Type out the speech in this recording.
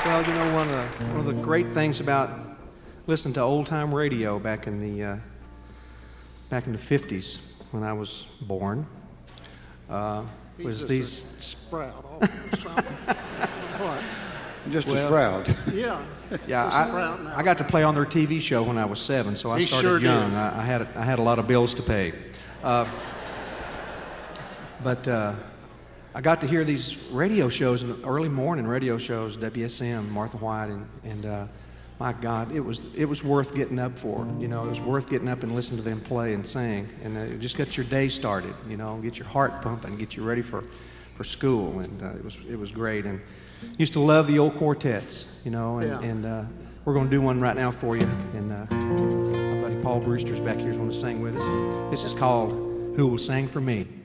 Well, you know, one of the great things about listening to old-time radio back in the 50s when I was born was these. Sprout all the time. What? Just a sprout. Yeah. Yeah, Just a sprout now. I got to play on their TV show when I was 7, so I He started sure young. did. I had a lot of bills to pay, but I got to hear these radio shows, early morning radio shows, WSM, Martha White, and my God, it was worth getting up for. You know, it was worth getting up and listening to them play and sing, and it just got your day started. You know, get your heart pumping, get you ready for school, and it was great. And used to love the old quartets, you know, and we're going to do one right now for you. And my buddy Paul Brewster's back here is going to sing with us. This is called "Who Will Sing for Me."